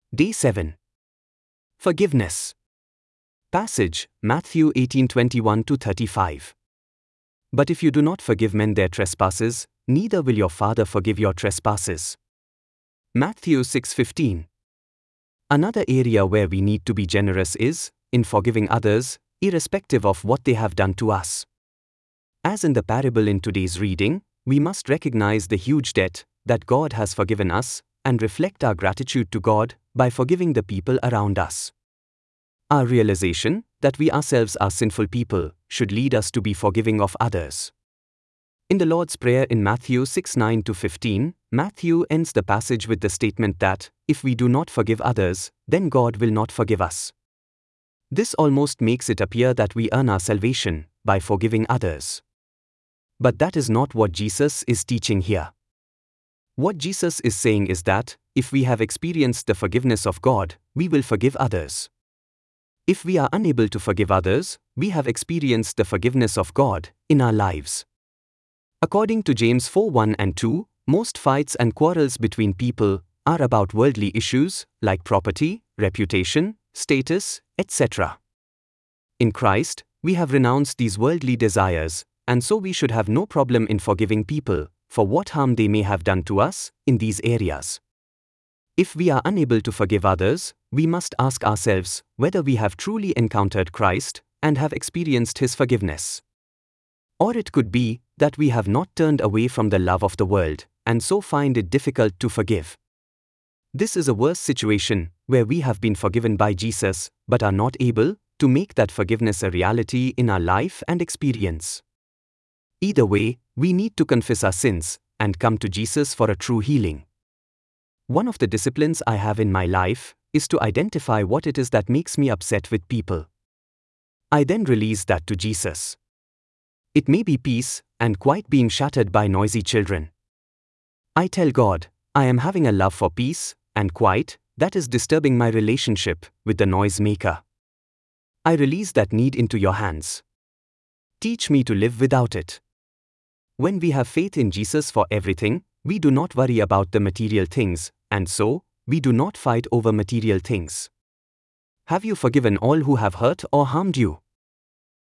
Day 7. Forgiveness. Passage, Matthew 18:21-35. But if you do not forgive men their trespasses, neither will your Father forgive your trespasses. Matthew 6:15. Another area where we need to be generous is in forgiving others, irrespective of what they have done to us. As in the parable in today's reading, we must recognize the huge debt that God has forgiven us and reflect our gratitude to God by forgiving the people around us. Our realization that we ourselves are sinful people should lead us to be forgiving of others. In the Lord's Prayer in Matthew 6:9-15, Matthew ends the passage with the statement that, if we do not forgive others, then God will not forgive us. This almost makes it appear that we earn our salvation by forgiving others. But that is not what Jesus is teaching here. What Jesus is saying is that, if we have experienced the forgiveness of God, we will forgive others. If we are unable to forgive others, we have experienced the forgiveness of God in our lives. According to James 4:1 and 2, most fights and quarrels between people are about worldly issues like property, reputation, status, etc. In Christ, we have renounced these worldly desires, and so we should have no problem in forgiving people for what harm they may have done to us in these areas. If we are unable to forgive others, we must ask ourselves whether we have truly encountered Christ and have experienced His forgiveness. Or it could be that we have not turned away from the love of the world and so find it difficult to forgive. This is a worse situation where we have been forgiven by Jesus but are not able to make that forgiveness a reality in our life and experience. Either way, we need to confess our sins and come to Jesus for a true healing. One of the disciplines I have in my life is to identify what it is that makes me upset with people. I then release that to Jesus. It may be peace and quiet being shattered by noisy children. I tell God, I am having a love for peace and quiet that is disturbing my relationship with the noisemaker. I release that need into your hands. Teach me to live without it. When we have faith in Jesus for everything, we do not worry about the material things, and so, we do not fight over material things. Have you forgiven all who have hurt or harmed you?